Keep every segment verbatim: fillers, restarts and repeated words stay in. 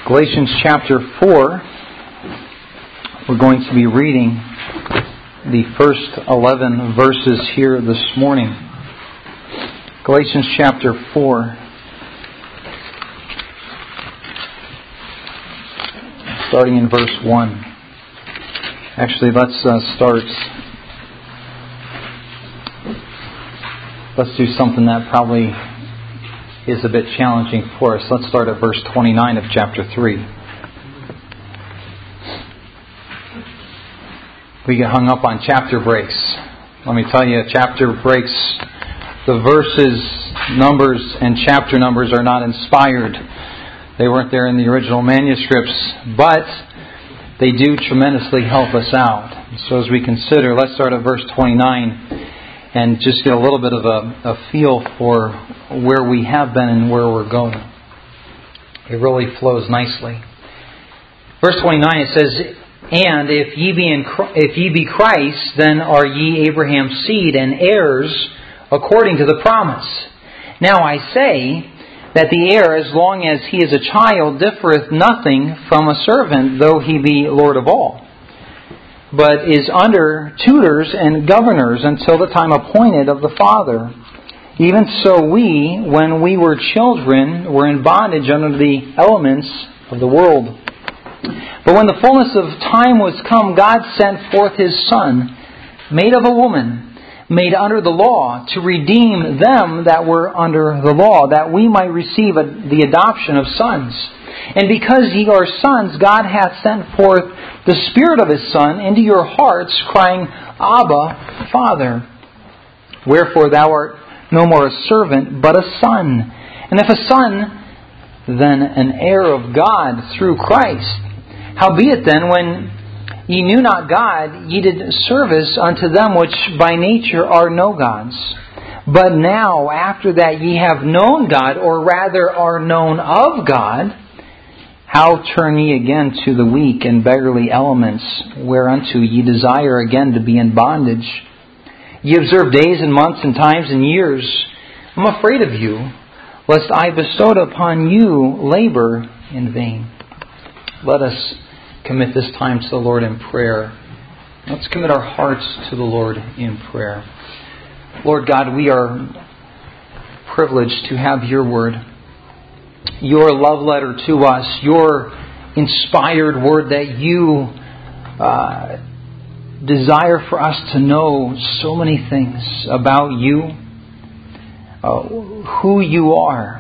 Galatians chapter four, we're going to be reading the first eleven verses here this morning. Galatians chapter four, starting in verse one. Actually, let's uh, start. Let's do something that probably is a bit challenging for us. Let's start at verse twenty-nine of chapter three. We get hung up on chapter breaks. Let me tell you, chapter breaks, the verses, numbers, and chapter numbers are not inspired. They weren't there in the original manuscripts, but they do tremendously help us out. So as we consider, let's start at verse twenty-nine and just get a little bit of a, a feel for where we have been and where we're going. It really flows nicely. Verse twenty-nine, it says, "And if ye be in, if ye be Christ, then are ye Abraham's seed and heirs according to the promise. Now I say that the heir, as long as he is a child, differeth nothing from a servant, though he be Lord of all, but is under tutors and governors until the time appointed of the Father. Even so we, when we were children, were in bondage under the elements of the world. But when the fullness of time was come, God sent forth His Son, made of a woman, made under the law, to redeem them that were under the law, that we might receive a, the adoption of sons. And because ye are sons, God hath sent forth the Spirit of His Son into your hearts, crying, Abba, Father. Wherefore thou art no more a servant, but a son. And if a son, then an heir of God through Christ. Howbeit then, when ye knew not God, ye did service unto them which by nature are no gods. But now, after that ye have known God, or rather are known of God, how turn ye again to the weak and beggarly elements, whereunto ye desire again to be in bondage? Ye observe days and months and times and years. I'm afraid of you, lest I bestowed upon you labor in vain." Let us commit this time to the Lord in prayer. Let's commit our hearts to the Lord in prayer. Lord God, we are privileged to have your word, your love letter to us, your inspired word that you uh, desire for us to know so many things about you, uh, who you are,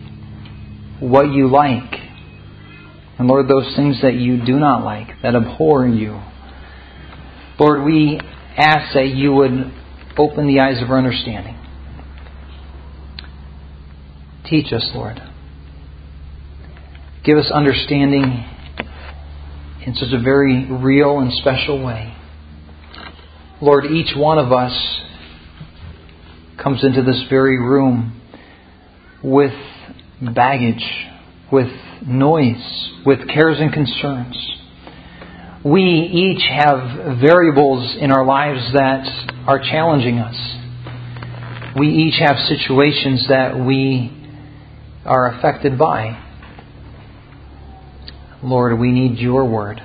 what you like, and Lord, those things that you do not like, that abhor you. Lord, we ask that you would open the eyes of our understanding. Teach us, Lord. Give us understanding in such a very real and special way. Lord, each one of us comes into this very room with baggage, with noise, with cares and concerns. We each have variables in our lives that are challenging us. We each have situations that we are affected by. Lord, we need your word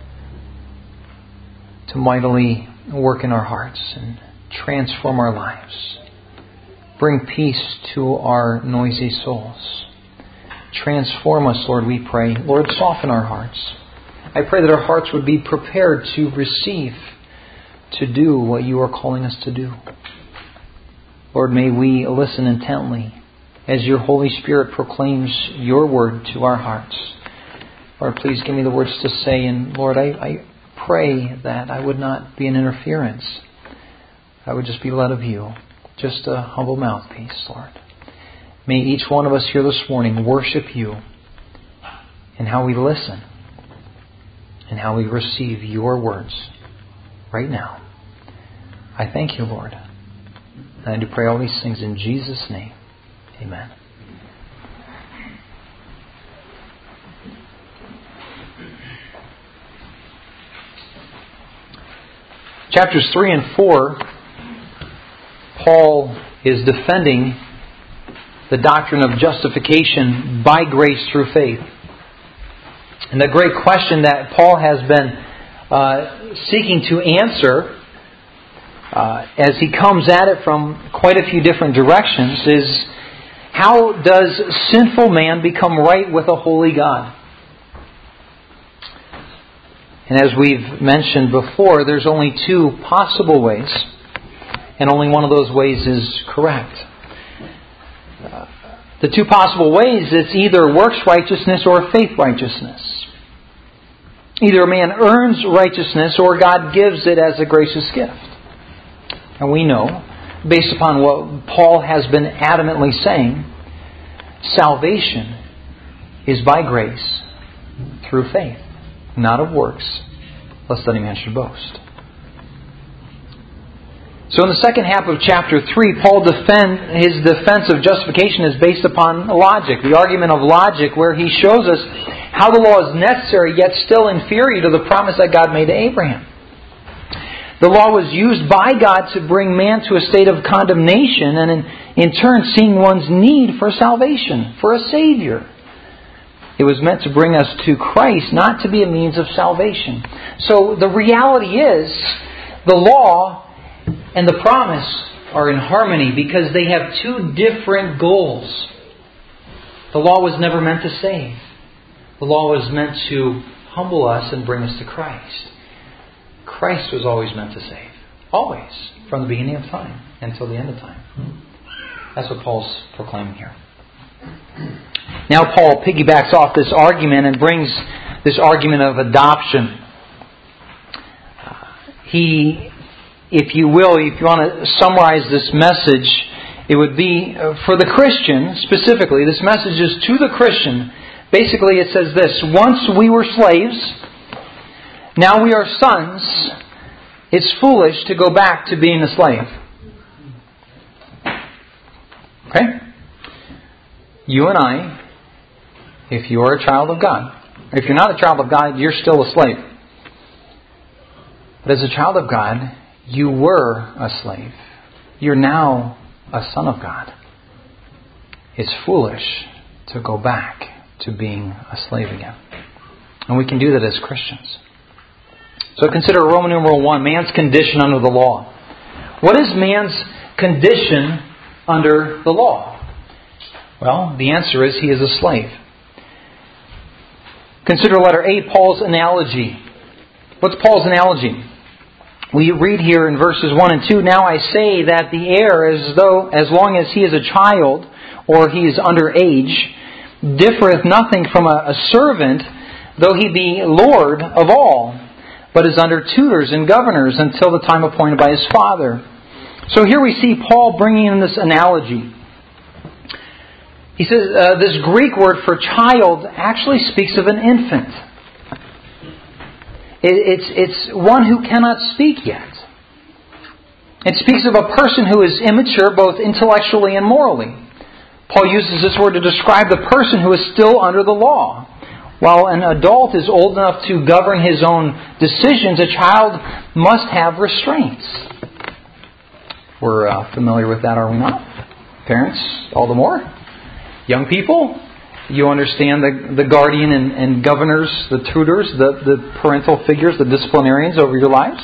to mightily work in our hearts and transform our lives. Bring peace to our noisy souls. Transform us, Lord, we pray. Lord, soften our hearts. I pray that our hearts would be prepared to receive, to do what you are calling us to do. Lord, may we listen intently as your Holy Spirit proclaims your word to our hearts. Lord, please give me the words to say. And Lord, I, I pray that I would not be an interference. I would just be led of you. Just a humble mouthpiece, Lord. May each one of us here this morning worship you in how we listen and how we receive your words right now. I thank you, Lord. And I do pray all these things in Jesus' name. Amen. Chapters three and four, Paul is defending the doctrine of justification by grace through faith. And the great question that Paul has been uh, seeking to answer uh, as he comes at it from quite a few different directions is, how does sinful man become right with a holy God? And as we've mentioned before, there's only two possible ways, and only one of those ways is correct. Uh, the two possible ways, it's either works righteousness or faith righteousness. Either a man earns righteousness or God gives it as a gracious gift. And we know, based upon what Paul has been adamantly saying, salvation is by grace through faith, not of works, lest any man should boast. So in the second half of chapter three, Paul defend, his defense of justification is based upon logic, the argument of logic, where he shows us how the law is necessary yet still inferior to the promise that God made to Abraham. The law was used by God to bring man to a state of condemnation and in, in turn seeing one's need for salvation, for a Savior. It was meant to bring us to Christ, not to be a means of salvation. So the reality is, the law and the promise are in harmony because they have two different goals. The law was never meant to save. The law was meant to humble us and bring us to Christ. Christ was always meant to save. Always. From the beginning of time until the end of time. That's what Paul's proclaiming here. Now Paul piggybacks off this argument and brings this argument of adoption. He, if you will, if you want to summarize this message, it would be for the Christian specifically. This message is to the Christian. Basically it says this: once we were slaves, now we are sons. It's foolish to go back to being a slave. Okay? You and I, if you are a child of God, if you're not a child of God, you're still a slave. But as a child of God, you were a slave. You're now a son of God. It's foolish to go back to being a slave again. And we can do that as Christians. So consider Roman numeral one, man's condition under the law. What is man's condition under the law? Well, the answer is he is a slave. Consider letter A, Paul's analogy. What's Paul's analogy? We read here in verses one and two, now I say that the heir, as though as long as he is a child, or he is under age, differeth nothing from a, a servant, though he be Lord of all, but is under tutors and governors until the time appointed by his father. So here we see Paul bringing in this analogy. He says uh, this Greek word for child actually speaks of an infant. It, it's, it's one who cannot speak yet. It speaks of a person who is immature both intellectually and morally. Paul uses this word to describe the person who is still under the law. While an adult is old enough to govern his own decisions, a child must have restraints. We're uh, familiar with that, are we not? Parents, all the more. Young people, you understand the, the guardian and, and governors, the tutors, the, the parental figures, the disciplinarians over your lives.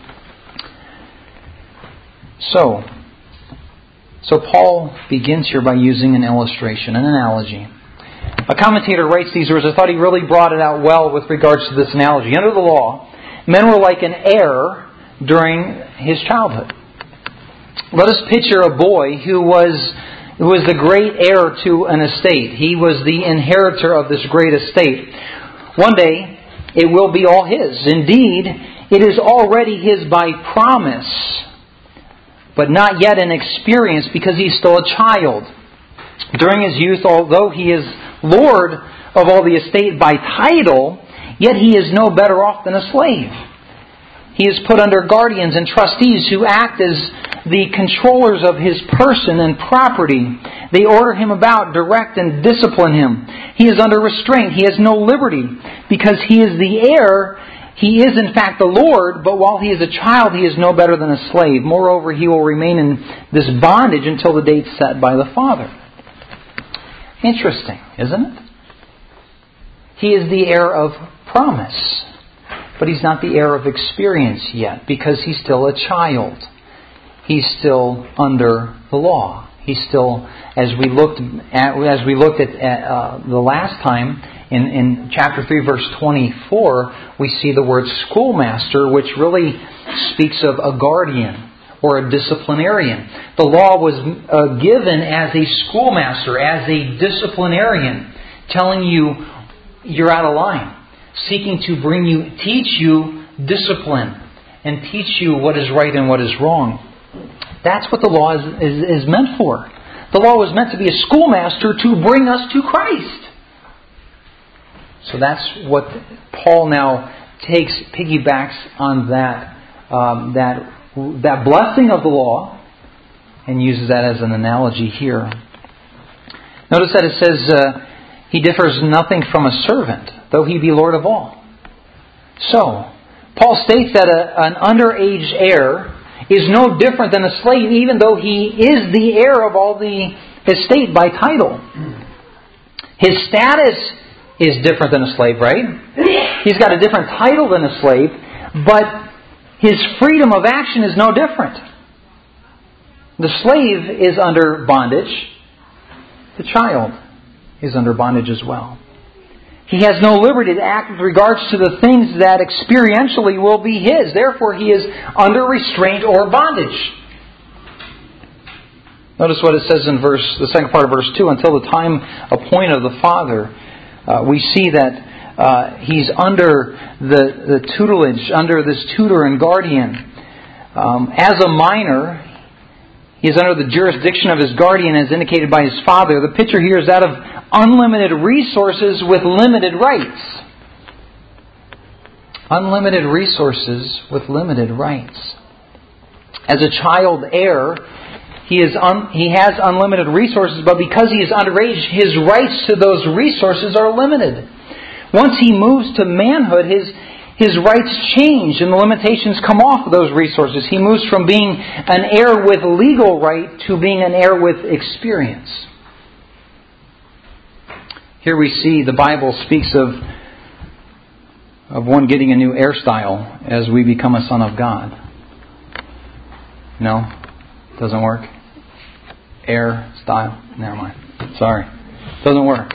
So, so Paul begins here by using an illustration, an analogy. A commentator writes these words. I thought he really brought it out well with regards to this analogy. Under the law, men were like an heir during his childhood. Let us picture a boy who was who was the great heir to an estate. He was the inheritor of this great estate. One day, it will be all his. Indeed, it is already his by promise, but not yet in experience because he's still a child. During his youth, although he is Lord of all the estate by title, yet he is no better off than a slave. He is put under guardians and trustees who act as the controllers of his person and property. They order him about, direct and discipline him. He is under restraint. He has no liberty because he is the heir. He is in fact the Lord, but while he is a child, he is no better than a slave. Moreover, he will remain in this bondage until the date set by the father. Interesting, isn't it? He is the heir of promise. But he's not the heir of experience yet, because he's still a child. He's still under the law. He's still, as we looked at, as we looked at uh, the last time, in, in chapter three, verse twenty-four, we see the word schoolmaster, which really speaks of a guardian or a disciplinarian. The law was uh, given as a schoolmaster, as a disciplinarian, telling you you're out of line, seeking to bring you, teach you discipline, and teach you what is right and what is wrong. That's what the law is, is, is meant for. The law was meant to be a schoolmaster to bring us to Christ. So that's what Paul now takes, piggybacks on that, um, that, that blessing of the law, and uses that as an analogy here. Notice that it says, uh, he differs nothing from a servant, though he be Lord of all. So, Paul states that a, an underage heir is no different than a slave, even though he is the heir of all the estate by title. His status is different than a slave, right? He's got a different title than a slave, but his freedom of action is no different. The slave is under bondage. The child is under bondage as well. He has no liberty to act with regards to the things that experientially will be his. Therefore, he is under restraint or bondage. Notice what it says in verse, the second part of verse two. Until the time appointed of the Father, uh, we see that uh, he's under the, the tutelage, under this tutor and guardian. Um, as a minor, he is under the jurisdiction of his guardian as indicated by his father. The picture here is that of unlimited resources with limited rights. Unlimited resources with limited rights. As a child heir, he is un, he has unlimited resources, but because he is underage, his rights to those resources are limited. Once he moves to manhood, his His rights change and the limitations come off of those resources. He moves from being an heir with legal right to being an heir with experience. Here we see the Bible speaks of, of one getting a new hairstyle as we become a son of God. No? Doesn't work? Hair style? Never mind. Sorry. Doesn't work.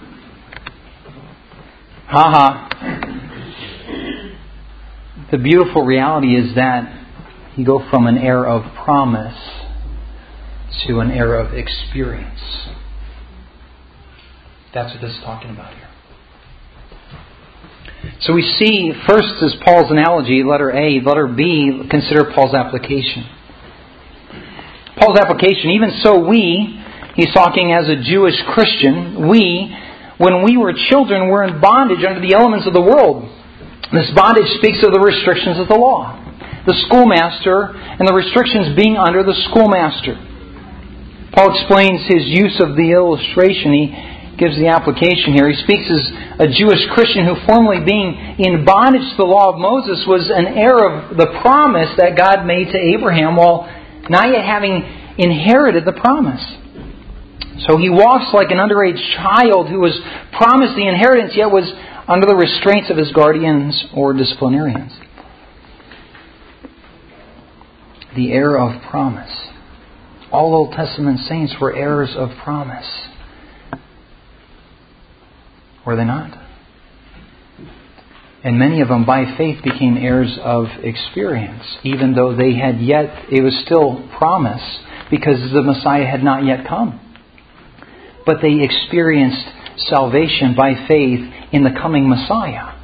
Ha ha. The beautiful reality is that you go from an heir of promise to an heir of experience. That's what this is talking about here. So we see, first is Paul's analogy, letter A. Letter B, consider Paul's application. Paul's application, even so we, he's talking as a Jewish Christian, we, when we were children, were in bondage under the elements of the world. This bondage speaks of the restrictions of the law. The schoolmaster and the restrictions being under the schoolmaster. Paul explains his use of the illustration. He gives the application here. He speaks as a Jewish Christian who, formerly being in bondage to the law of Moses, was an heir of the promise that God made to Abraham, while not yet having inherited the promise. So he walks like an underage child who was promised the inheritance, yet was under the restraints of his guardians or disciplinarians. The heir of promise. All Old Testament saints were heirs of promise. Were they not? And many of them by faith became heirs of experience, even though they had yet, it was still promise, because the Messiah had not yet come. But they experienced salvation by faith in the coming Messiah.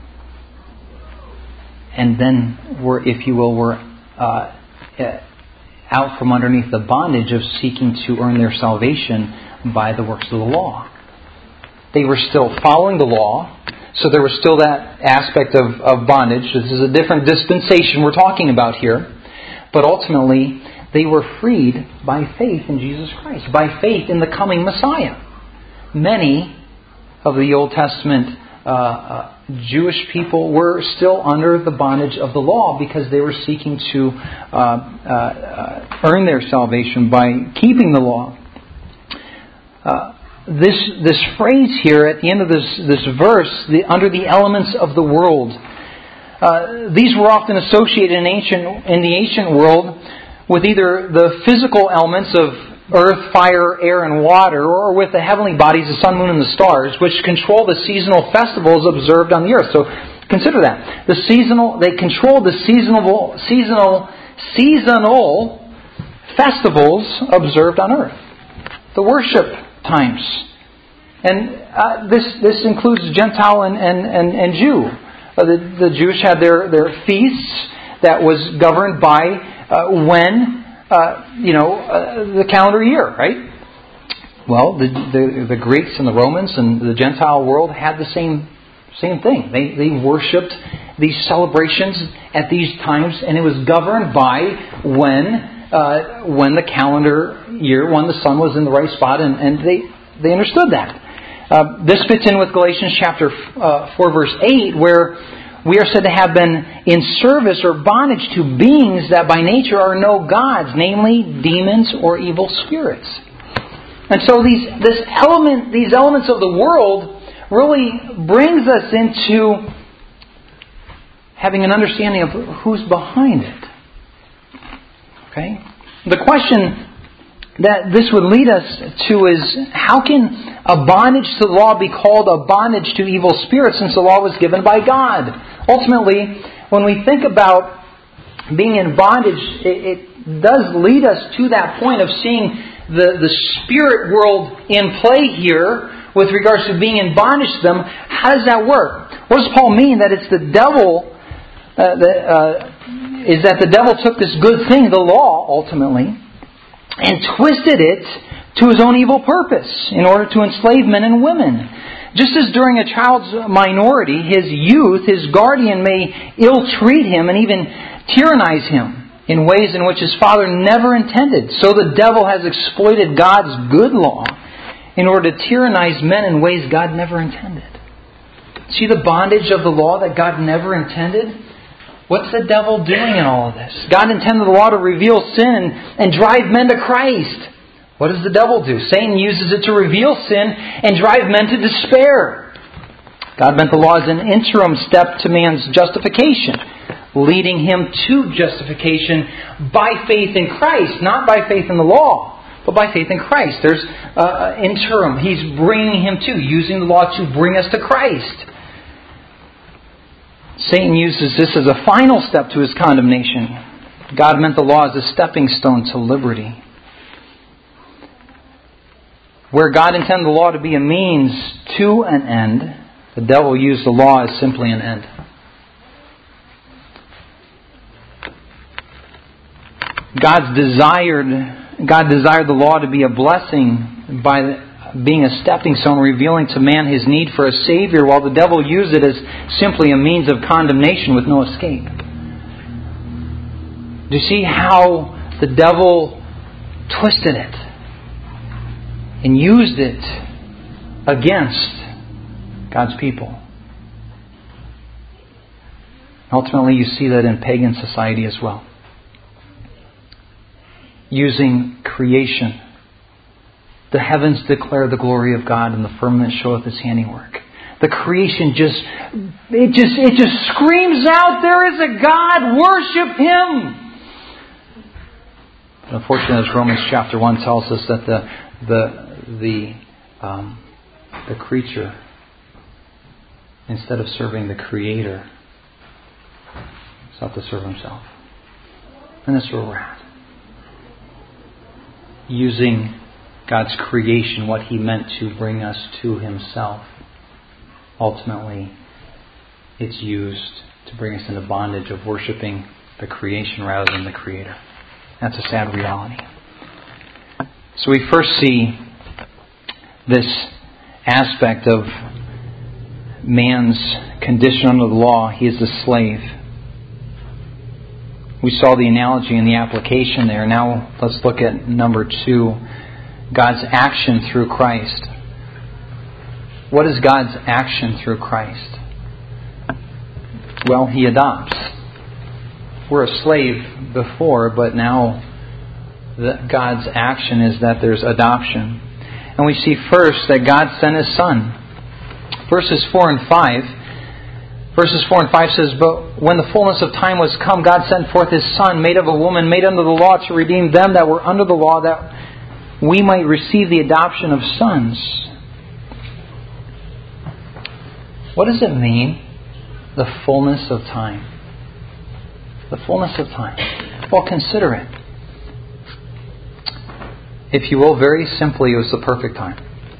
And then were, if you will, were uh, out from underneath the bondage of seeking to earn their salvation by the works of the law. They were still following the law, so there was still that aspect of, of bondage. This is a different dispensation we're talking about here. But ultimately, they were freed by faith in Jesus Christ, by faith in the coming Messiah. Many of the Old Testament uh, uh, Jewish people were still under the bondage of the law because they were seeking to uh, uh, uh, earn their salvation by keeping the law. Uh, this this phrase here at the end of this, this verse, the, under the elements of the world, uh, these were often associated in ancient in the ancient world with either the physical elements of earth, fire, air, and water, or with the heavenly bodies, the sun, moon, and the stars, which control the seasonal festivals observed on the earth. So consider that. The seasonal they control the seasonal seasonal seasonal festivals observed on earth. The worship times. And uh, this this includes Gentile and, and, and, and Jew. Uh, the, the Jewish had their, their feasts that was governed by uh, when, uh, you know, uh, the calendar year, right? Well, the, the the Greeks and the Romans and the Gentile world had the same same thing. They they worshipped these celebrations at these times, and it was governed by when uh, when the calendar year, when the sun was in the right spot, and, and they they understood that. Uh, this fits in with Galatians chapter uh, four, verse eight, where we are said to have been in service or bondage to beings that by nature are no gods, namely demons or evil spirits. And so these this element, these elements of the world really brings us into having an understanding of who's behind it. Okay? The question that this would lead us to is, how can a bondage to the law be called a bondage to evil spirits since the law was given by God? Ultimately, when we think about being in bondage, it, it does lead us to that point of seeing the, the spirit world in play here with regards to being in bondage to them. How does that work? What does Paul mean that it's the devil, uh, the, uh, is that the devil took this good thing, the law, ultimately, and twisted it to his own evil purpose in order to enslave men and women. Just as during a child's minority, his youth, his guardian may ill-treat him and even tyrannize him in ways in which his father never intended. So the devil has exploited God's good law in order to tyrannize men in ways God never intended. See the bondage of the law that God never intended? What's the devil doing in all of this? God intended the law to reveal sin and, and drive men to Christ. What does the devil do? Satan uses it to reveal sin and drive men to despair. God meant the law as an interim step to man's justification, leading him to justification by faith in Christ, not by faith in the law, but by faith in Christ. There's uh, interim. He's bringing him to, using the law to bring us to Christ. Satan uses this as a final step to his condemnation. God meant the law as a stepping stone to liberty. Where God intended the law to be a means to an end, the devil used the law as simply an end. God's desired, God desired the law to be a blessing by being a stepping stone, revealing to man his need for a Savior, while the devil used it as simply a means of condemnation with no escape. Do you see how the devil twisted it and used it against God's people? Ultimately, you see that in pagan society as well. Using creation. The heavens declare the glory of God, and the firmament showeth His handiwork. The creation just, it just, it just screams out, there is a God, worship Him. But unfortunately, as Romans chapter one tells us, that the the the um, the creature, instead of serving the Creator, sought to serve himself. And that's where we're at. Using God's creation, what He meant to bring us to Himself, ultimately it's used to bring us into bondage of worshiping the creation rather than the Creator. That's a sad reality. So we first see this aspect of man's condition under the law. He is a slave. We saw the analogy and the application there. Now let's look at number two. God's action through Christ. What is God's action through Christ? Well, He adopts. We're a slave before, but now the, God's action is that there's adoption. And we see first that God sent His Son. Verses four and five. Verses four and five says, "But when the fullness of time was come, God sent forth His Son, made of a woman, made under the law, to redeem them that were under the law, that we might receive the adoption of sons." What does it mean, the fullness of time? The fullness of time. Well, consider it. If you will, very simply, it was the perfect time.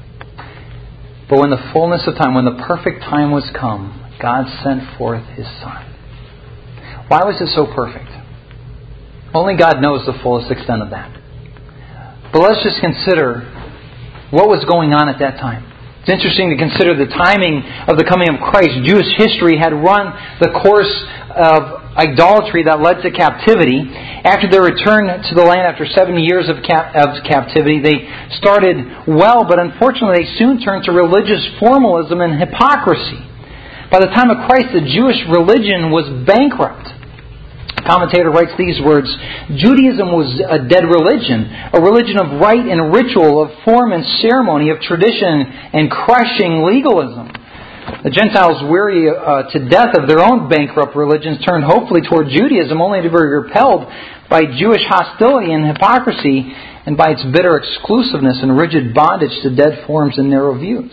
But when the fullness of time, when the perfect time was come, God sent forth His Son. Why was it so perfect? Only God knows the fullest extent of that. But let's just consider what was going on at that time. It's interesting to consider the timing of the coming of Christ. Jewish history had run the course of idolatry that led to captivity. After their return to the land after seventy years of, cap- of captivity, they started well, but unfortunately they soon turned to religious formalism and hypocrisy. By the time of Christ, the Jewish religion was bankrupt. A commentator writes these words, "Judaism was a dead religion, a religion of rite and ritual, of form and ceremony, of tradition and crushing legalism. The Gentiles, weary uh, to death of their own bankrupt religions, turned hopefully toward Judaism, only to be repelled by Jewish hostility and hypocrisy, and by its bitter exclusiveness and rigid bondage to dead forms and narrow views."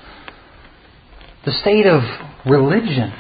The state of religion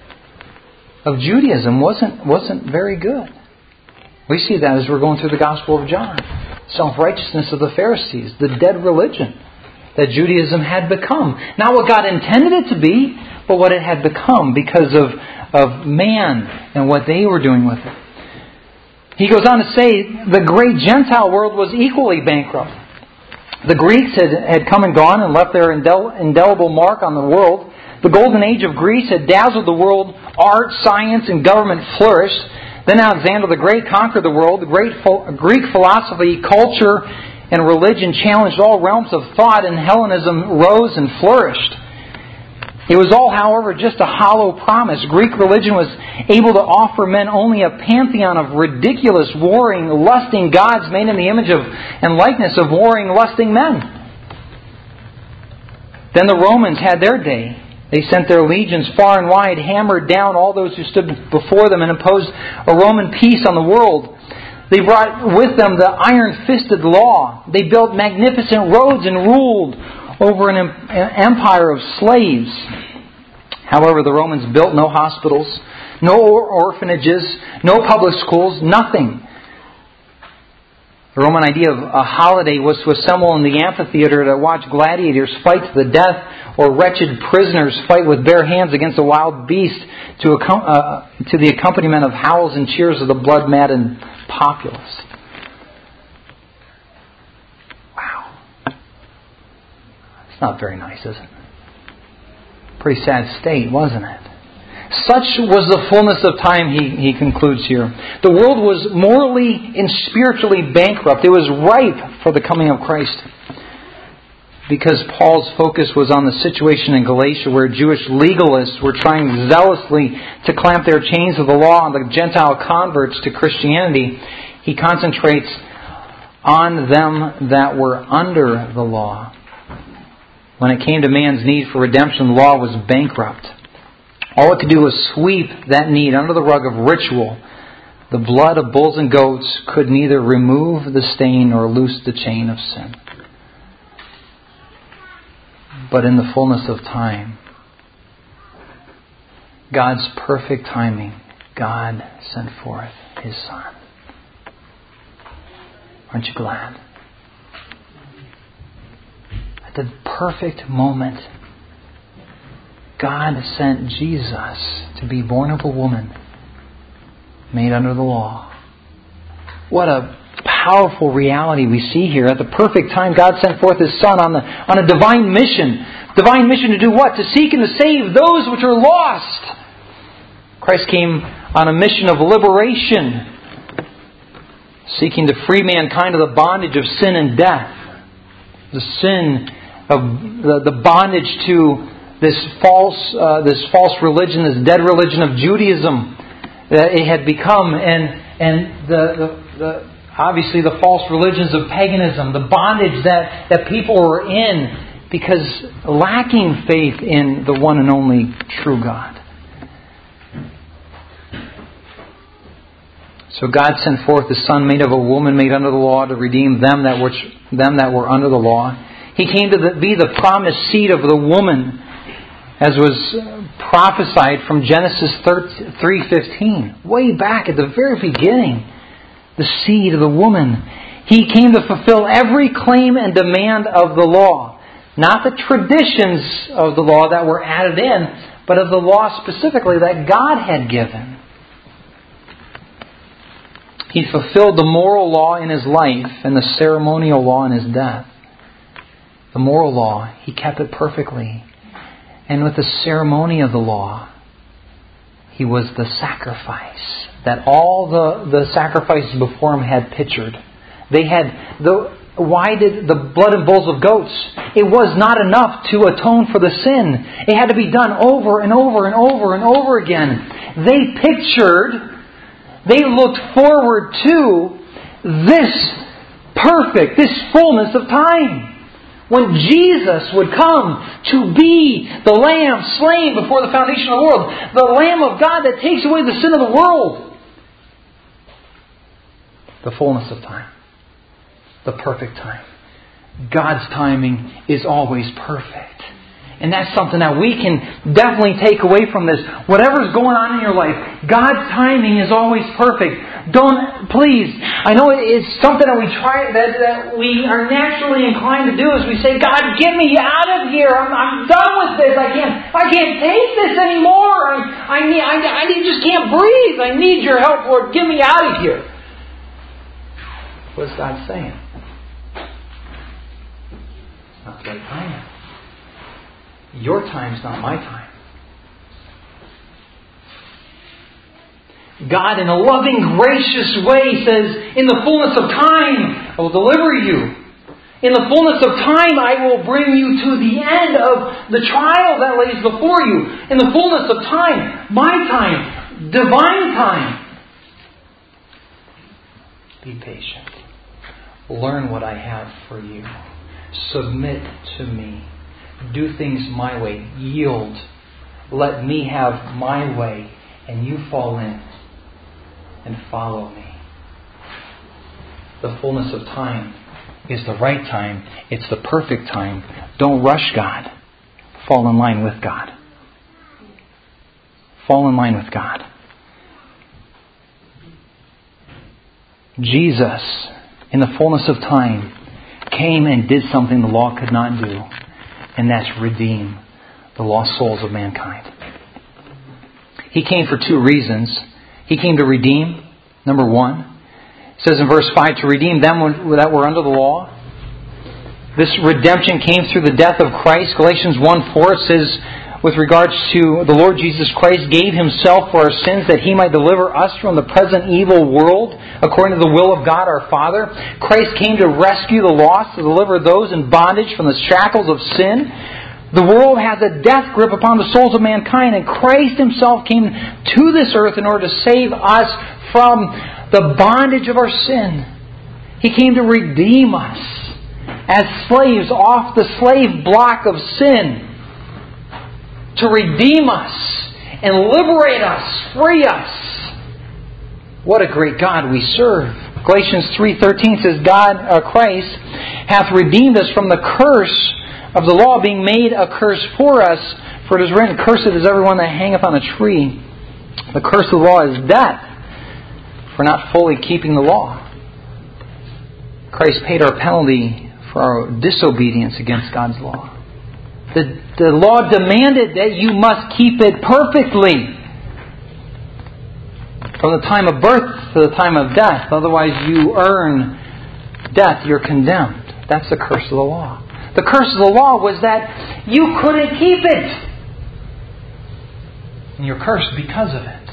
of Judaism wasn't wasn't very good. We see that as we're going through the Gospel of John. Self-righteousness of the Pharisees, the dead religion that Judaism had become. Not what God intended it to be, but what it had become because of, of man and what they were doing with it. He goes on to say the great Gentile world was equally bankrupt. The Greeks had, had come and gone and left their indel- indelible mark on the world. The golden age of Greece had dazzled the world. Art, science, and government flourished. Then Alexander the Great conquered the world. The great ph- Greek philosophy, culture, and religion challenged all realms of thought, and Hellenism rose and flourished. It was all, however, just a hollow promise. Greek religion was able to offer men only a pantheon of ridiculous, warring, lusting gods made in the image of and likeness of warring, lusting men. Then the Romans had their day. They sent their legions far and wide, hammered down all those who stood before them, and imposed a Roman peace on the world. They brought with them the iron-fisted law. They built magnificent roads and ruled over an empire of slaves. However, the Romans built no hospitals, no orphanages, no public schools, nothing. The Roman idea of a holiday was to assemble in the amphitheater to watch gladiators fight to the death, or wretched prisoners fight with bare hands against a wild beast, to, uh, to the accompaniment of howls and cheers of the blood-maddened populace. Wow. It's not very nice, is it? Pretty sad state, wasn't it? Such was the fullness of time, he, he concludes here. The world was morally and spiritually bankrupt. It was ripe for the coming of Christ. Because Paul's focus was on the situation in Galatia where Jewish legalists were trying zealously to clamp their chains of the law on the Gentile converts to Christianity, he concentrates on them that were under the law. When it came to man's need for redemption, the law was bankrupt. All it could do was sweep that need under the rug of ritual. The blood of bulls and goats could neither remove the stain nor loose the chain of sin. But in the fullness of time, God's perfect timing, God sent forth His Son. Aren't you glad? At the perfect moment, God sent Jesus to be born of a woman made under the law. What a powerful reality we see here. At the perfect time, God sent forth His Son on the on a divine mission. Divine mission to do what? To seek and to save those which are lost. Christ came on a mission of liberation, seeking to free mankind of the bondage of sin and death. The sin of the, the bondage to this false uh, this false religion, this dead religion of Judaism that it had become, and and the the, the obviously the false religions of paganism, the bondage that, that people were in because lacking faith in the one and only true God. So God sent forth His Son, made of a woman, made under the law, to redeem them that were them that were under the law. He came to the, be the promised seed of the woman, as was prophesied from Genesis three fifteen, way back at the very beginning. The seed of the woman. He came to fulfill every claim and demand of the law. Not the traditions of the law that were added in, but of the law specifically that God had given. He fulfilled the moral law in His life and the ceremonial law in His death. The moral law, He kept it perfectly. And with the ceremony of the law, He was the sacrifice that all the, the sacrifices before Him had pictured. They had the why did the blood and bulls of goats? It was not enough to atone for the sin. It had to be done over and over and over and over again. They pictured, they looked forward to this perfect, this fullness of time. When Jesus would come to be the Lamb slain before the foundation of the world. The Lamb of God that takes away the sin of the world. The fullness of time. The perfect time. God's timing is always perfect. And that's something that we can definitely take away from this. Whatever's going on in your life, God's timing is always perfect. Don't, please, I know it's something that we try, that, that we are naturally inclined to do is we say, God, get me out of here. I'm, I'm done with this. I can't, I can't take this anymore. I, I need, I, I just can't breathe. I need your help, Lord. Get me out of here. What's God saying? It's not the right time. Your time's not my time. God, in a loving, gracious way, says, in the fullness of time, I will deliver you. In the fullness of time, I will bring you to the end of the trial that lays before you. In the fullness of time, my time, divine time. Be patient. Learn what I have for you. Submit to me. Do things my way. Yield. Let me have my way. And you fall in and follow me. The fullness of time is the right time. It's the perfect time. Don't rush God. Fall in line with God. Fall in line with God. Jesus, in the fullness of time, came and did something the law could not do. And that's redeem the lost souls of mankind. He came for two reasons. He came to redeem, number one. It says in verse five, to redeem them that were under the law. This redemption came through the death of Christ. Galatians one four says, with regards to the Lord Jesus Christ, gave Himself for our sins that He might deliver us from the present evil world, according to the will of God our Father. Christ came to rescue the lost, to deliver those in bondage from the shackles of sin. The world has a death grip upon the souls of mankind, and Christ Himself came to this earth in order to save us from the bondage of our sin. He came to redeem us as slaves off the slave block of sin. To redeem us and liberate us, free us. What a great God we serve. Galatians three thirteen says, God, uh, Christ, hath redeemed us from the curse of the law, being made a curse for us. For it is written, cursed is everyone that hangeth on a tree. The curse of the law is death, for not fully keeping the law. Christ paid our penalty for our disobedience against God's law. The, the law demanded that you must keep it perfectly. From the time of birth to the time of death. Otherwise you earn death. You're condemned. That's the curse of the law. The curse of the law was that you couldn't keep it. And you're cursed because of it.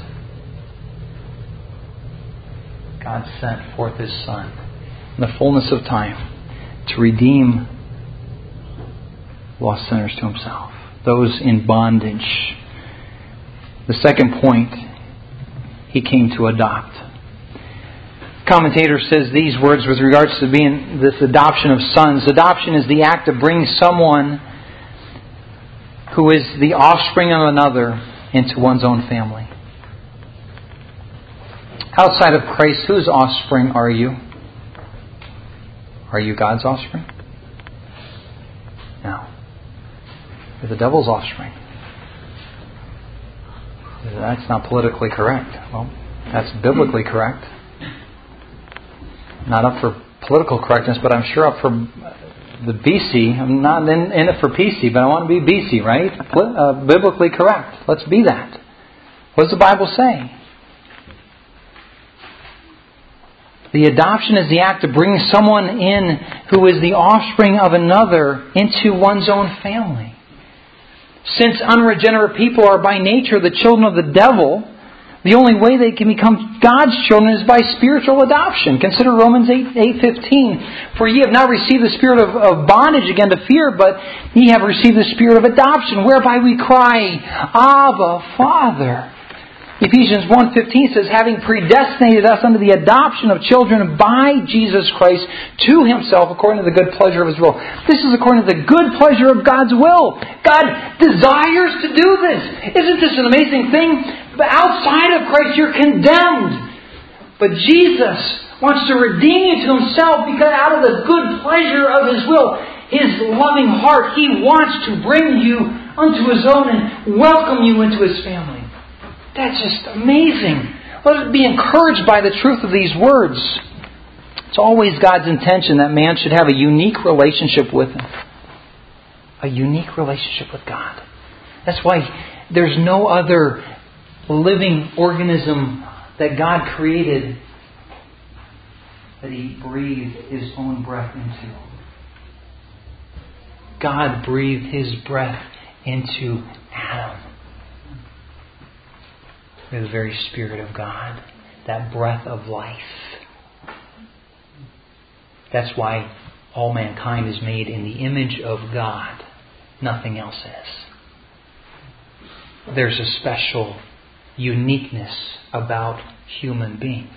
God sent forth His Son in the fullness of time to redeem lost sinners to Himself, those in bondage. The second point, He came to adopt. commentator says these words with regards to being this adoption of sons. Adoption is the act of bringing someone who is the offspring of another into one's own family. Outside of Christ, whose offspring are you? Are you God's offspring? No. You're the devil's offspring. That's not politically correct. Well, that's biblically correct. Not up for political correctness, but I'm sure up for the B C. I'm not in, in it for P C, but I want to be B C, right? Uh, biblically correct. Let's be that. What does the Bible say? The adoption is the act of bringing someone in who is the offspring of another into one's own family. Since unregenerate people are by nature the children of the devil, the only way they can become God's children is by spiritual adoption. Consider Romans eight fifteen. For ye have not received the spirit of, of bondage again to fear, but ye have received the spirit of adoption, whereby we cry, Abba, Father. Ephesians one fifteen says, having predestinated us unto the adoption of children by Jesus Christ to Himself according to the good pleasure of His will. This is according to the good pleasure of God's will. God desires to do this. Isn't this an amazing thing? But outside of Christ, you're condemned. But Jesus wants to redeem you to Himself because out of the good pleasure of His will, His loving heart, He wants to bring you unto His own and welcome you into His family. That's just amazing. Let us be encouraged by the truth of these words. It's always God's intention that man should have a unique relationship with Him. A unique relationship with God. That's why there's no other living organism that God created that He breathed His own breath into. God breathed His breath into Adam. The very Spirit of God, that breath of life. That's why all mankind is made in the image of God. Nothing else is. There's a special uniqueness about human beings.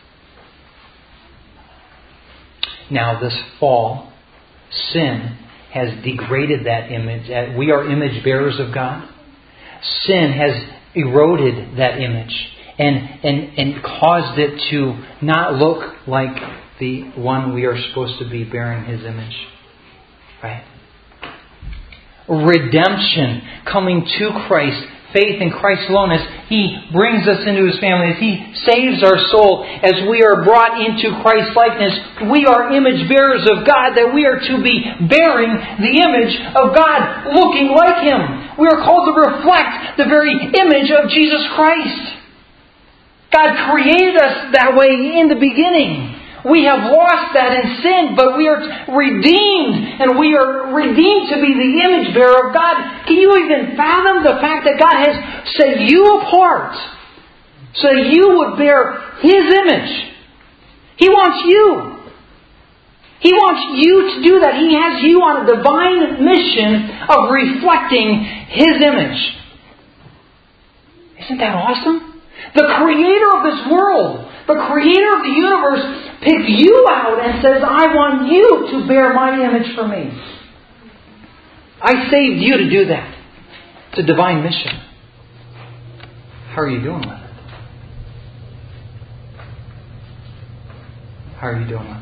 Now, this fall, sin has degraded that image. We are image bearers of God. Sin has eroded that image and, and, and caused it to not look like the one we are supposed to be bearing His image. Right? Redemption, coming to Christ, faith in Christ alone as He brings us into His family, as He saves our soul, as we are brought into Christ's likeness. We are image bearers of God, that we are to be bearing the image of God, looking like Him. We are called to reflect the very image of Jesus Christ. God created us that way in the beginning. We have lost that in sin, but we are redeemed, and we are redeemed to be the image bearer of God. Can you even fathom the fact that God has set you apart so that you would bear His image? He wants you. He wants you to do that. He has you on a divine mission of reflecting His image. Isn't that awesome? The Creator of this world, the Creator of the universe, picked you out and says, I want you to bear my image for me. I saved you to do that. It's a divine mission. How are you doing with it? How are you doing with it?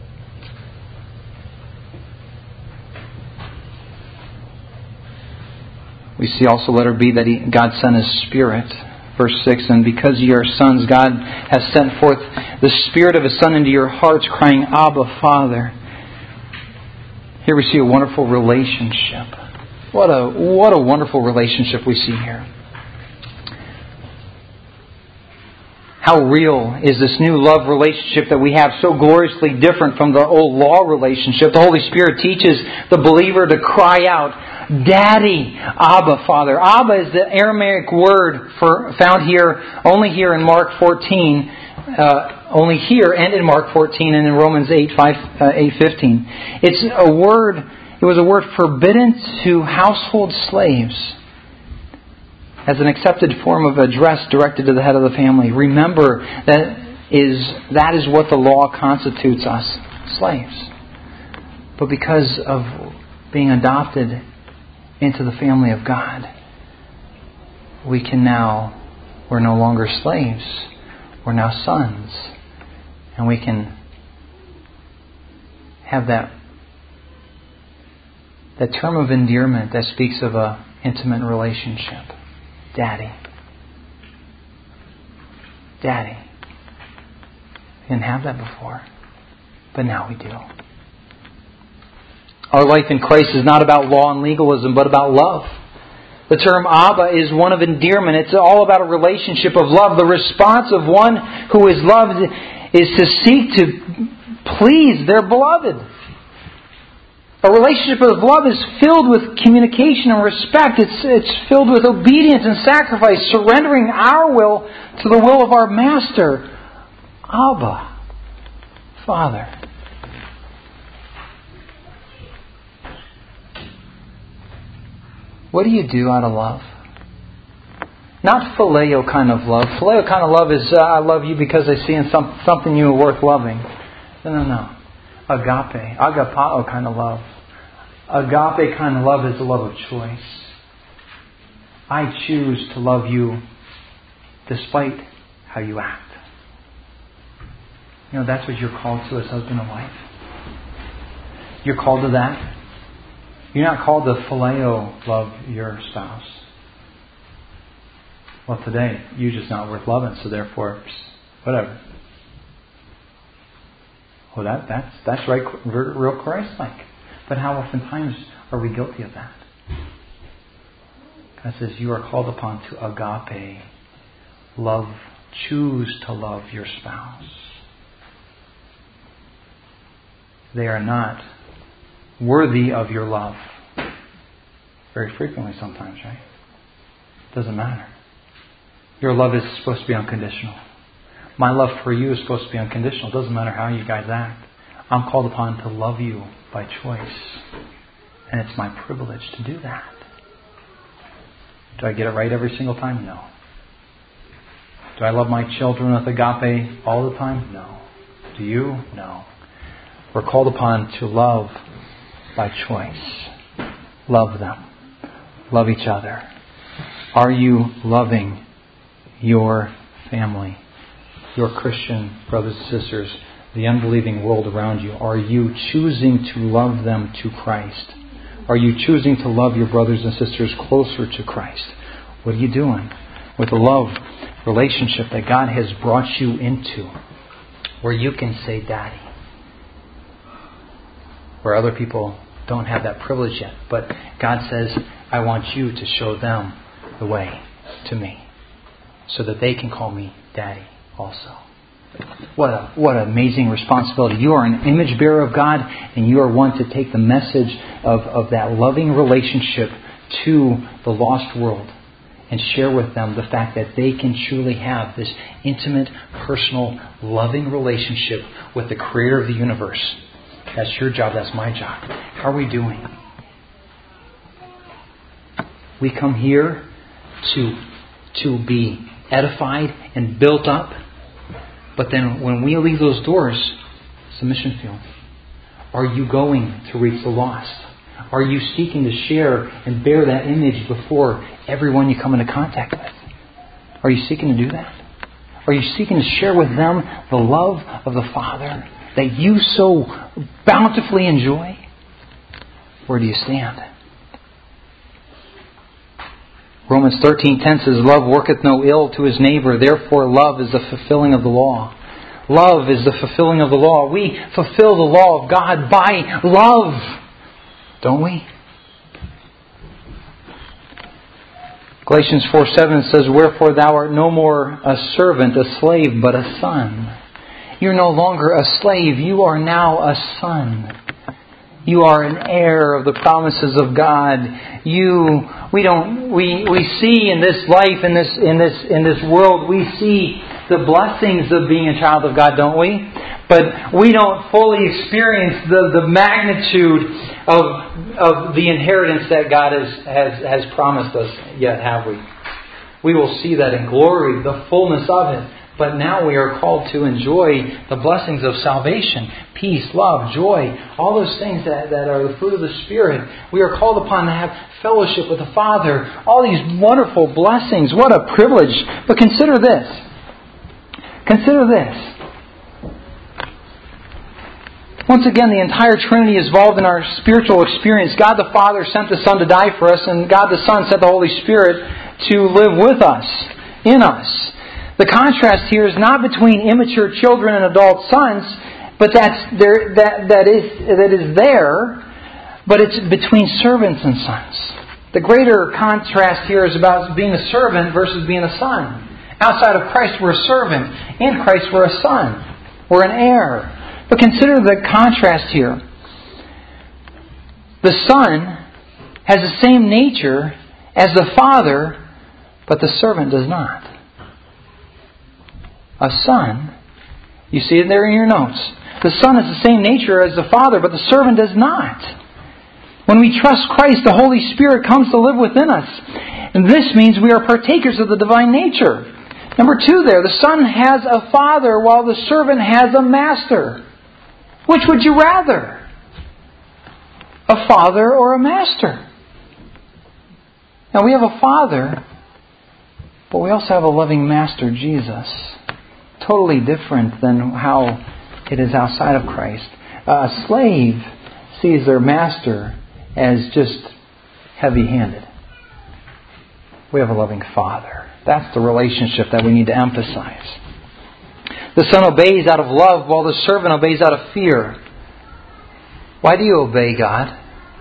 We see also, letter B, that he, God sent His Spirit. Verse six, and because ye are sons, God has sent forth the Spirit of His Son into your hearts, crying, Abba, Father. Here we see a wonderful relationship. What a, what a wonderful relationship we see here. How real is this new love relationship that we have, so gloriously different from the old law relationship. The Holy Spirit teaches the believer to cry out, Daddy, Abba, Father. Abba is the Aramaic word for found here, only here in Mark fourteen, uh, only here and in Mark fourteen and in Romans eight, five, uh, eight fifteen. It's a word, it was a word forbidden to household slaves as an accepted form of address directed to the head of the family. Remember that is that is what the law constitutes us, slaves. But because of being adopted into the family of God, we can now, we're no longer slaves, we're now sons. And we can have that that term of endearment that speaks of an intimate relationship. Daddy. Daddy. We didn't have that before, but now we do. Our life in Christ is not about law and legalism, but about love. The term Abba is one of endearment. It's all about a relationship of love. The response of one who is loved is to seek to please their beloved. A relationship of love is filled with communication and respect. It's, it's filled with obedience and sacrifice, surrendering our will to the will of our Master. Abba, Father. What do you do out of love? Not phileo kind of love. Phileo kind of love is, uh, I love you because I see in some, something you are worth loving. No, no, no. Agape, agapao kind of love. Agape kind of love is the love of choice. I choose to love you despite how you act. You know, that's what you're called to as husband and wife. You're called to that. You're not called to phileo love your spouse. Well, today, you're just not worth loving, so therefore, whatever. Well, that, that's that's right, real Christ-like. But how oftentimes are we guilty of that? God says you are called upon to agape, love, choose to love your spouse. They are not worthy of your love. Very frequently sometimes, right? Doesn't matter. Your love is supposed to be unconditional. My love for you is supposed to be unconditional. It doesn't matter how you guys act. I'm called upon to love you by choice. And it's my privilege to do that. Do I get it right every single time? No. Do I love my children with agape all the time? No. Do you? No. We're called upon to love by choice. Love them. Love each other. Are you loving your family, your Christian brothers and sisters, the unbelieving world around you? Are you choosing to love them to Christ? Are you choosing to love your brothers and sisters closer to Christ? What are you doing with the love relationship that God has brought you into, where you can say Daddy, where other people don't have that privilege yet, but God says, I want you to show them the way to me, so that they can call me Daddy also. What a what an amazing responsibility. You are an image bearer of God, and you are one to take the message of, of that loving relationship to the lost world and share with them the fact that they can truly have this intimate, personal, loving relationship with the Creator of the universe. That's your job, that's my job. How are we doing? We come here to, to be edified and built up. But then when we leave those doors, it's a mission field. Are you going to reach the lost? Are you seeking to share and bear that image before everyone you come into contact with? Are you seeking to do that? Are you seeking to share with them the love of the Father that you so bountifully enjoy? Where do you stand? Romans thirteen ten says, love worketh no ill to his neighbor. Therefore love is the fulfilling of the law. Love is the fulfilling of the law. We fulfill the law of God by love. Don't we? Galatians four seven says, wherefore thou art no more a servant, a slave, but a son. You're no longer a slave. You are now a son. You are an heir of the promises of God. You, we don't, we, we see in this life, in this, in this, in this world, we see the blessings of being a child of God, don't we? But we don't fully experience the, the magnitude of, of the inheritance that God has, has, has promised us yet, have we? We will see that in glory, the fullness of it. But now we are called to enjoy the blessings of salvation, peace, love, joy, all those things that, that are the fruit of the Spirit. We are called upon to have fellowship with the Father. All these wonderful blessings. What a privilege. But consider this. Consider this. Once again, the entire Trinity is involved in our spiritual experience. God the Father sent the Son to die for us, and God the Son sent the Holy Spirit to live with us, in us. The contrast here is not between immature children and adult sons, but that's there, that, that, is, that is there, but it's between servants and sons. The greater contrast here is about being a servant versus being a son. Outside of Christ, we're a servant. In Christ, we're a son. We're an heir. But consider the contrast here. The Son has the same nature as the Father, but the servant does not. A son, you see it there in your notes. The Son has the same nature as the Father, but the servant does not. When we trust Christ, the Holy Spirit comes to live within us. And this means we are partakers of the divine nature. Number two there, the Son has a Father while the servant has a Master. Which would you rather? A father or a master? Now we have a Father, but we also have a loving Master, Jesus. Totally different than how it is outside of Christ. A slave sees their master as just heavy-handed. We have a loving Father. That's the relationship that we need to emphasize. The Son obeys out of love while the servant obeys out of fear. Why do you obey God?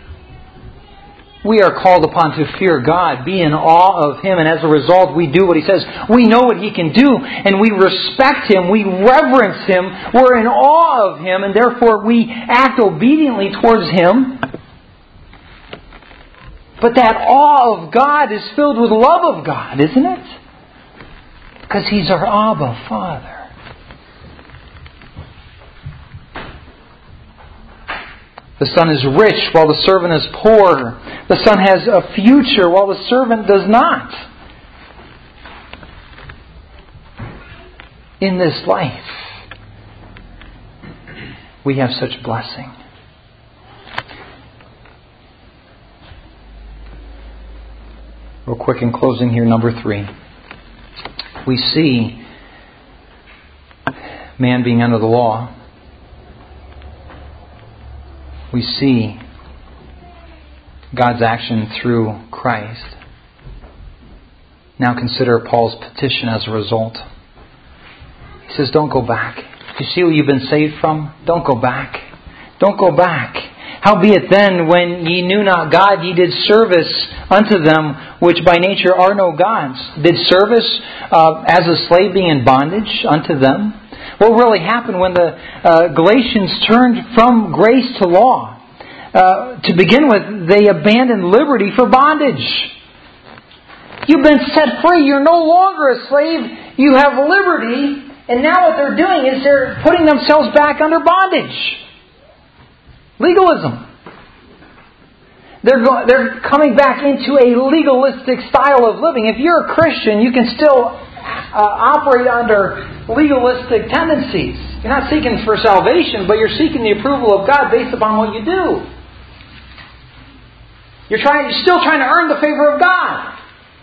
We are called upon to fear God, be in awe of Him, and as a result we do what He says. We know what He can do, and we respect Him, we reverence Him, we're in awe of Him, and therefore we act obediently towards Him. But that awe of God is filled with love of God, isn't it? Because He's our Abba Father. The Son is rich while the servant is poor. The Son has a future while the servant does not. In this life, we have such blessing. Real quick in closing here, number three. We see man being under the law. We see God's action through Christ. Now consider Paul's petition as a result. He says, don't go back. You see what you've been saved from? Don't go back. Don't go back. Howbeit then, when ye knew not God, ye did service unto them which by nature are no gods. Did service uh, as a slave being in bondage unto them? What really happened when the uh, Galatians turned from grace to law? Uh, to begin with, they abandoned liberty for bondage. You've been set free. You're no longer a slave. You have liberty. And now what they're doing is they're putting themselves back under bondage. Legalism. They're go- they're coming back into a legalistic style of living. If you're a Christian, you can still uh, operate under legalistic tendencies. You're not seeking for salvation, but you're seeking the approval of God based upon what you do. You're trying. You're still trying to earn the favor of God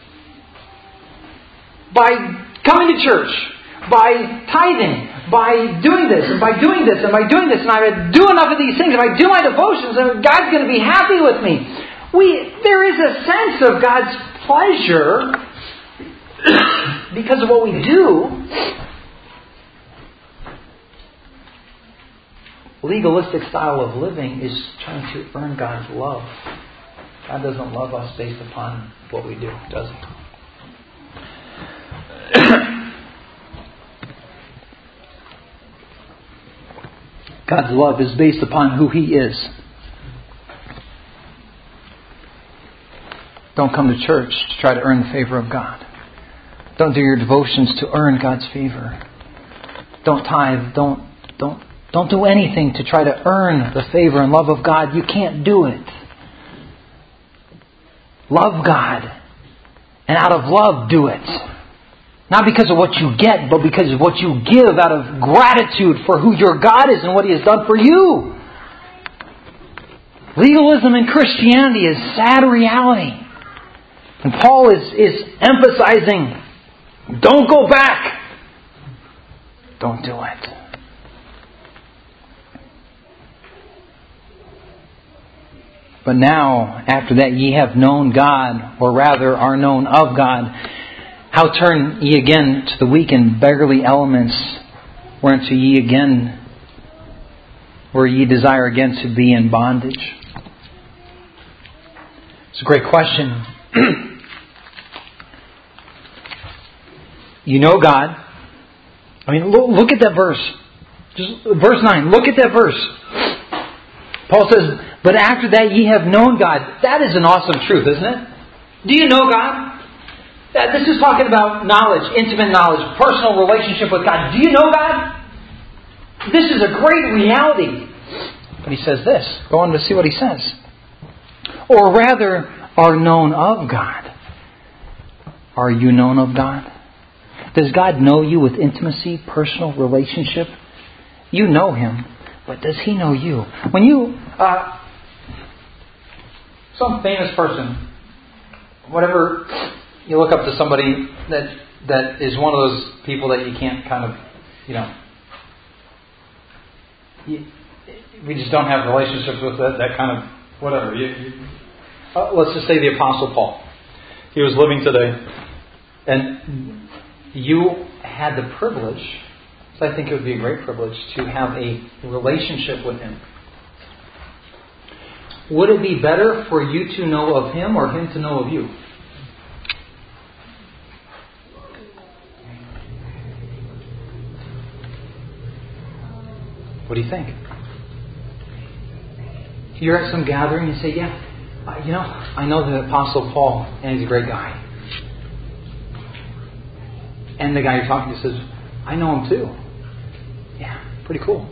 by coming to church, by tithing, by doing this, and by doing this, and by doing this, and I do enough of these things, if I do my devotions, then God's going to be happy with me. We there is a sense of God's pleasure because of what we do. Legalistic style of living is trying to earn God's love. God doesn't love us based upon what we do, does He? God's love is based upon who He is. Don't come to church to try to earn the favor of God. Don't do your devotions to earn God's favor. Don't tithe. Don't don't don't do anything to try to earn the favor and love of God. You can't do it. Love God, and out of love, do it. Not because of what you get, but because of what you give out of gratitude for who your God is and what He has done for you. Legalism in Christianity is sad reality. And Paul is, is emphasizing, don't go back. Don't do it. But now, after that ye have known God, or rather are known of God, how turn ye again to the weak and beggarly elements, whereunto ye again, where ye desire again to be in bondage? It's a great question. You know God. I mean, look, look at that verse. Just verse nine. Look at that verse. Paul says, but after that ye have known God. That is an awesome truth, isn't it? Do you know God? That, this is talking about knowledge, intimate knowledge, personal relationship with God. Do you know God? This is a great reality. But he says this. Go on to see what he says. Or rather, are known of God. Are you known of God? Does God know you with intimacy, personal relationship? You know Him, but does He know you? When you, uh, some famous person, whatever, you look up to somebody that that is one of those people that you can't kind of, you know, you, we just don't have relationships with that, that kind of whatever. You, you, uh, let's just say the Apostle Paul. He was living today, and you had the privilege, so I think it would be a great privilege, to have a relationship with him. Would it be better for you to know of him or him to know of you? What do you think? You're at some gathering and say, yeah, uh, you know, I know the Apostle Paul and he's a great guy. And the guy you're talking to says, I know him too. Yeah, pretty cool.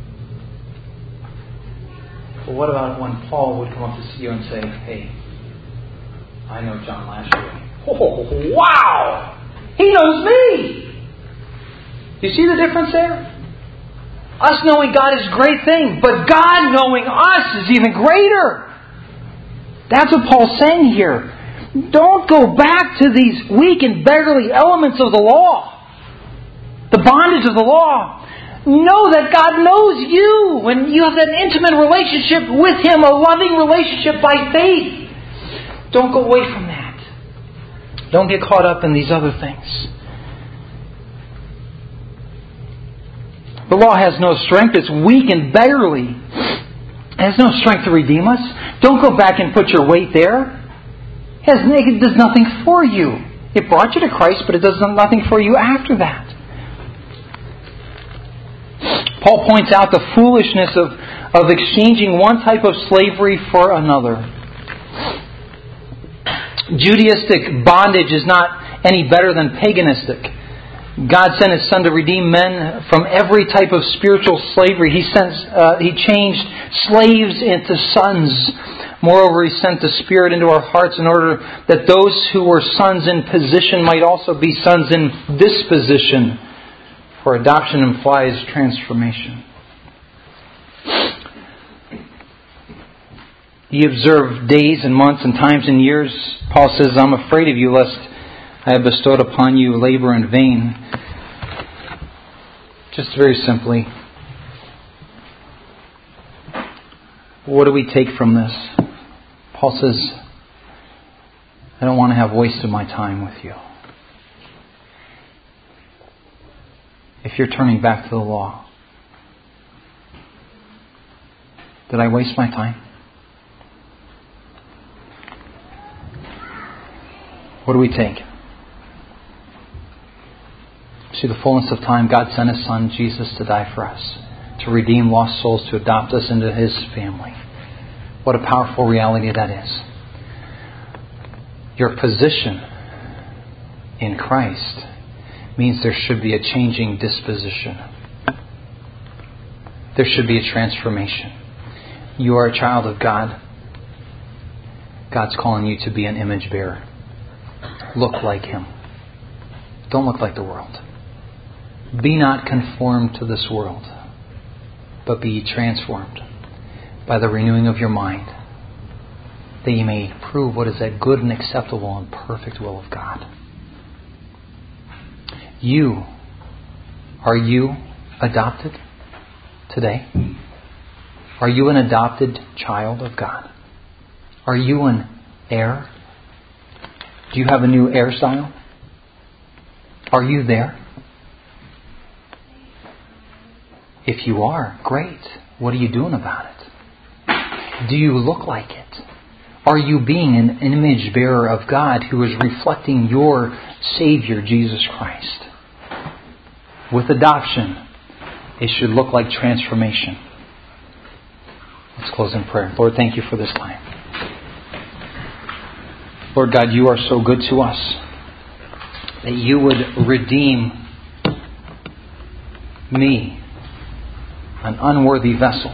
Well, what about when Paul would come up to see you and say, hey, I know John Lashley. Oh, wow! He knows me! Do you see the difference there? Us knowing God is a great thing, but God knowing us is even greater. That's what Paul's saying here. Don't go back to these weak and beggarly elements of the law. The bondage of the law. Know that God knows you when you have that intimate relationship with Him, a loving relationship by faith. Don't go away from that. Don't get caught up in these other things. The law has no strength. It's weak and beggarly. It has no strength to redeem us. Don't go back and put your weight there. It, has, it does nothing for you. It brought you to Christ, but it does nothing for you after that. Paul points out the foolishness of, of exchanging one type of slavery for another. Judaistic bondage is not any better than paganistic. God sent His Son to redeem men from every type of spiritual slavery. He sent, uh, He changed slaves into sons. Moreover, He sent the Spirit into our hearts in order that those who were sons in position might also be sons in disposition. For adoption implies transformation. Ye observe days and months and times and years. Paul says, I'm afraid of you lest I have bestowed upon you labor in vain. Just very simply, what do we take from this? Paul says, I don't want to have wasted my time with you. If you're turning back to the law, did I waste my time? What do we take? See, the fullness of time, God sent His Son, Jesus, to die for us, to redeem lost souls, to adopt us into His family. What a powerful reality that is. Your position in Christ means there should be a changing disposition. There should be a transformation. You are a child of God. God's calling you to be an image bearer. Look like Him. Don't look like the world. Be not conformed to this world, but be transformed by the renewing of your mind, that you may prove what is that good and acceptable and perfect will of God. You, are you adopted today? Are you an adopted child of God? Are you an heir? Do you have a new hairstyle? Are you there? If you are, great. What are you doing about it? Do you look like it? Are you being an image bearer of God who is reflecting your Savior, Jesus Christ? With adoption, it should look like transformation. Let's close in prayer. Lord, thank you for this time. Lord God, you are so good to us that you would redeem me, an unworthy vessel.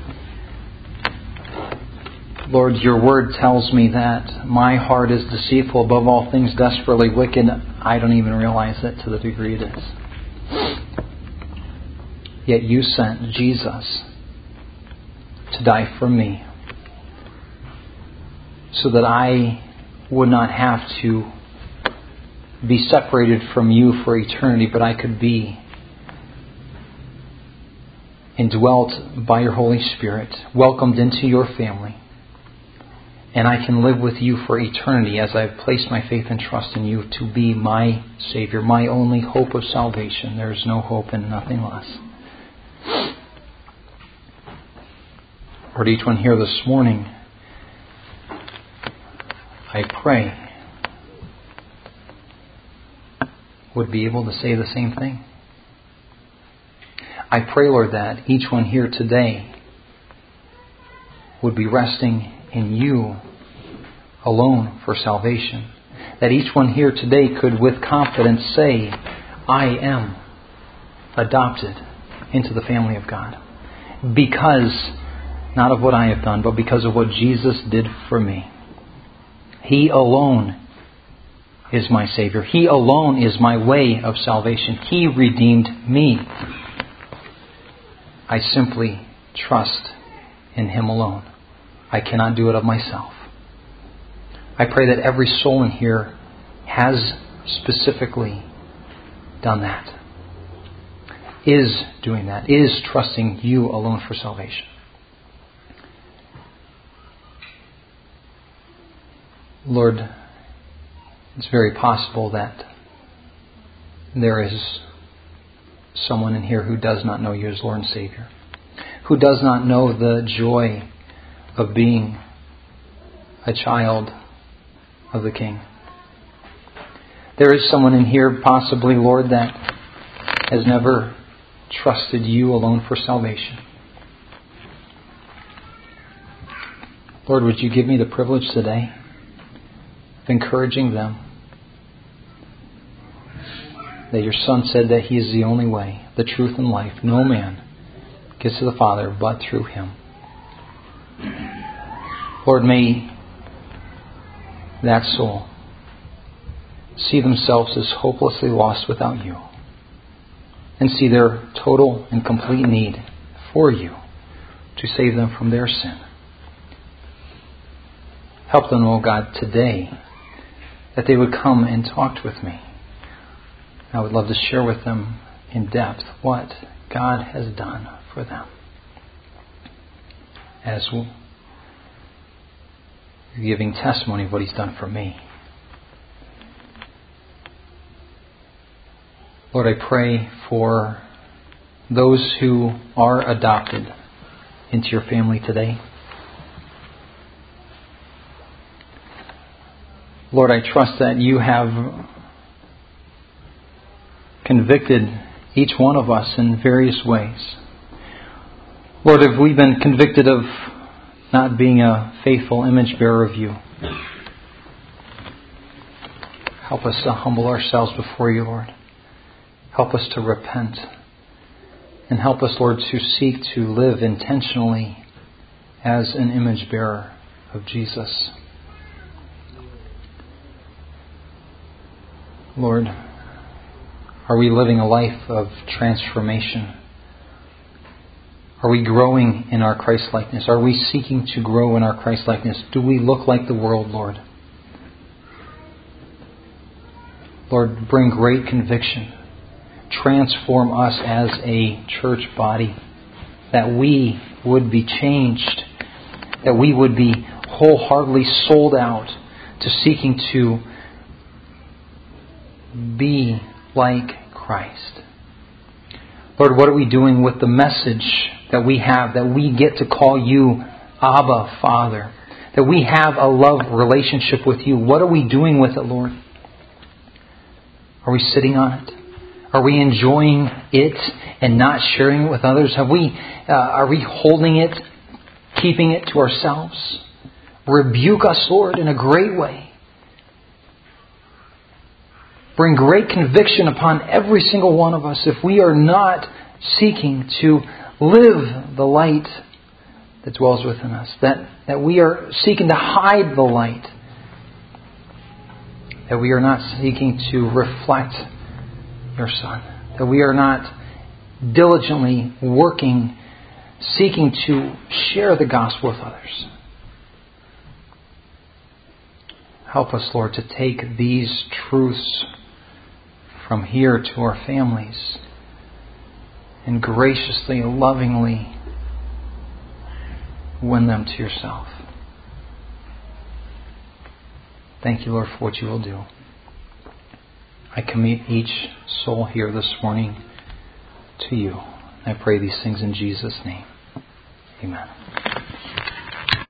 Lord, your word tells me that my heart is deceitful above all things, desperately wicked. I don't even realize it to the degree it is. Yet you sent Jesus to die for me so that I would not have to be separated from you for eternity, but I could be indwelt by your Holy Spirit, welcomed into your family, and I can live with you for eternity as I've placed my faith and trust in you to be my Savior, my only hope of salvation. There is no hope and nothing less. Lord, each one here this morning, I pray, would be able to say the same thing. I pray, Lord, that each one here today would be resting in you alone for salvation. That each one here today could with confidence say, I am adopted into the family of God. Because, not of what I have done, but because of what Jesus did for me. He alone is my Savior. He alone is my way of salvation. He redeemed me. I simply trust in Him alone. I cannot do it of myself. I pray that every soul in here has specifically done that. Is doing that. Is trusting you alone for salvation. Lord, it's very possible that there is someone in here who does not know you as Lord and Savior, who does not know the joy of being a child of the King. There is someone in here, possibly, Lord, that has never trusted you alone for salvation. Lord, would you give me the privilege today of encouraging them that your Son said that He is the only way, the truth, and life. No man gets to the Father but through Him. Lord, may that soul see themselves as hopelessly lost without you and see their total and complete need for you to save them from their sin. Help them, oh God, today that they would come and talk with me. I would love to share with them in depth what God has done for them. As well, giving testimony of what He's done for me. Lord, I pray for those who are adopted into your family today. Lord, I trust that you have convicted each one of us in various ways. Lord, have we been convicted of not being a faithful image bearer of you? Help us to humble ourselves before you, Lord. Help us to repent. And help us, Lord, to seek to live intentionally as an image bearer of Jesus. Lord, Are we living a life of transformation? Are we growing in our Christ-likeness? Are we seeking to grow in our Christ-likeness? Do we look like the world, Lord? Lord, bring great conviction. Transform us as a church body, that we would be changed, that we would be wholeheartedly sold out to seeking to be like Christ. Lord, what are we doing with the message that we have, that we get to call you Abba, Father, that we have a love relationship with you? What are we doing with it, Lord? Are we sitting on it? Are we enjoying it and not sharing it with others? Have we? Uh, are we holding it, keeping it to ourselves? Rebuke us, Lord, in a great way. Bring great conviction upon every single one of us if we are not seeking to live the light that dwells within us. That, that we are seeking to hide the light. That we are not seeking to reflect your Son. That we are not diligently working, seeking to share the gospel with others. Help us, Lord, to take these truths from here to our families and graciously, lovingly win them to yourself. Thank you, Lord, for what you will do. I commit each soul here this morning to you. I pray these things in Jesus' name. Amen.